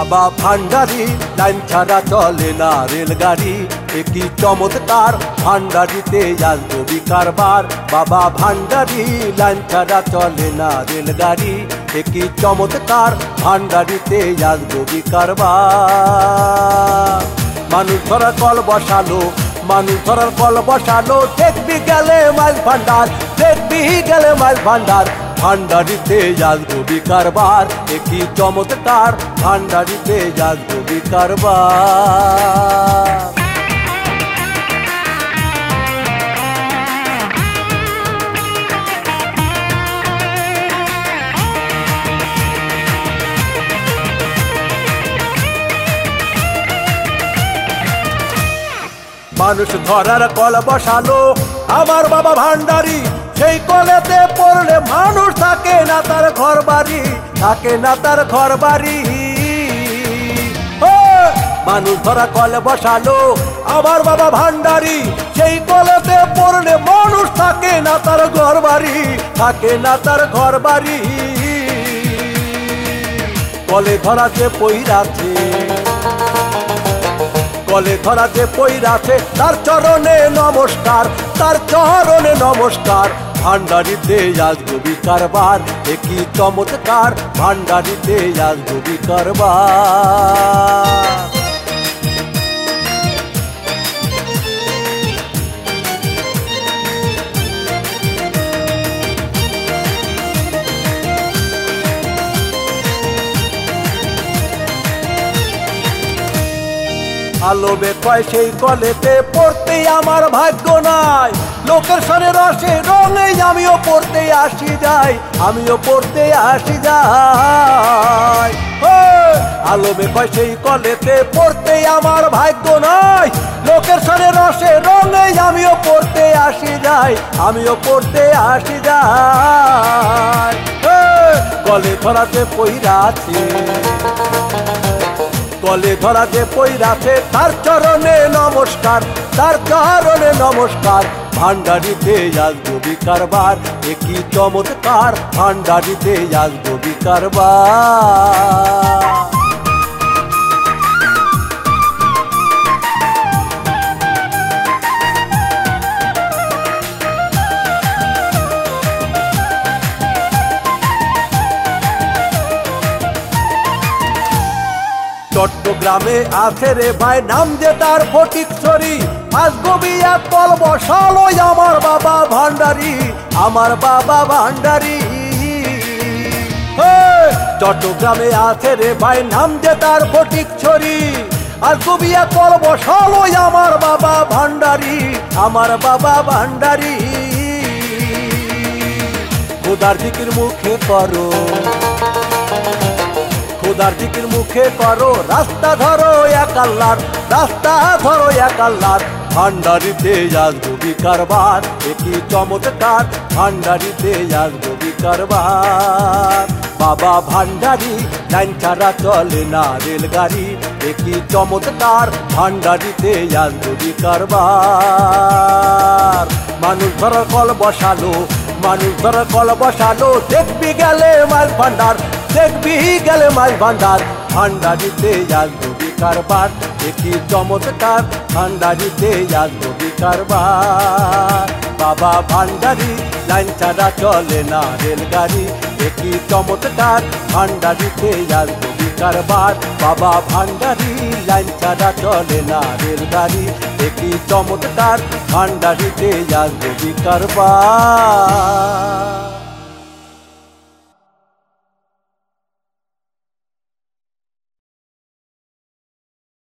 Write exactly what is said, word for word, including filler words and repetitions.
বাবা ভান্ডারি লাইন ছাড়া চলে না রেলগাড়ি, একই চমৎকার ভান্ডারিতে যাজগবি কারবার। বাবা ভান্ডারি লাইন ছাড়া চলে না রেলগাড়ি, একই চমৎকার ভান্ডারিতে যাজগবি কারবার। মানুষ ধরার কল বসালো, মানুষ ধরার কল বসালো, দেখবি গেলে মাইল ভান্ডার, দেখবি গেলে মাইল ভান্ডার। ভান্ডারিতে যাজগবি কারবার, একই চমৎকার ভান্ডারিতে যাজগবি কারবার। মানুষ ধরার কল বসালো আমার বাবা ভান্ডারি, সেই কলেতে পড়লে মানুষ থাকে না তার ঘর বাড়ি, থাকে না তার ঘর বাড়ি। মানুষ ধরা কল বসালো আমার বাবা ভান্ডারি, সেই কলেতে পড়লে মানুষ থাকে না তার ঘর বাড়ি, থাকে না তার ঘর বাড়ি। কলে ধরাতে পইরাছে, কলে ধরাতে পইরাছে, তার চরণে নমস্কার, তার চরণে নমস্কার। ভান্ডারিতে যাজগবি কারবার, একই চমৎকার ভান্ডারিতে যাজগবি কারবার। আলোবে কয় সেই কলেতে পড়তে আমার ভাগ্য নাই, লোকের সনে রসে রঙে আমিও পড়তে আসি যাই, আমিও পড়তে আসি যাই। আলোবে কয় সেই কলেতে পড়তে আমার ভাগ্য নাই, লোকের সনে রসে রঙে আমিও পড়তে আসি যাই, আমিও পড়তে আসি যাই। কলে ধরাতে পইরাছে, কলে ধরাতে পইরাছে, তার চরণে নমস্কার, তার চরণে নমস্কার। ভান্ডারিতে যাজগবি কারবার, একই চমৎকার ভান্ডারিতে যাজগবি কারবার। চট্টগ্রামে আছে রে ভাই নাম যে তার ফটিকছড়ি, যাজগবি এক কল বসালো আমার বাবা ভান্ডারি, আমার বাবা ভান্ডারি। চট্টগ্রামে আছে রে ভাই নাম যে তার ফটিকছড়ি, যাজগবি এক কল বসালো আমার বাবা ভান্ডারি, আমার বাবা ভান্ডারি। খোদার জিকির মুখে করো, খোদার জিকির মুখে করো, রাস্তা ধরো এক আল্লাহর, রাস্তা ধরো এক আল্লাহর। ভান্ডারিতে যাজগবি কারবার, একই চমৎকার ভান্ডারিতে যাজগবি কারবার। বাবা ভান্ডারি লাইন ছাড়া চলে না রেলগাড়ি, একই চমৎকার ভান্ডারিতে যাজগবি কারবার। মানুষ ধরার কল বসালো, মানুষ ধরার কল বসালো, দেখবি গেলে মাইল ভান্ডার, দেখবি গেলে মাইল ভান্ডার। ভান্ডারিতে যাজগবি কারবার, একই চমৎকার ভান্ডারিতে যাজগবি কারবার। বাবা ভান্ডারি লাইন ছাড়া চলে না রেলগাড়ি, একই চমৎকার ভান্ডারিতে যাজগবি কারবার। বাবা ভান্ডারি লাইন ছাড়া চলে না রেলগাড়ি, একই চমৎকার ভান্ডারিতে যাজগবি কারবার।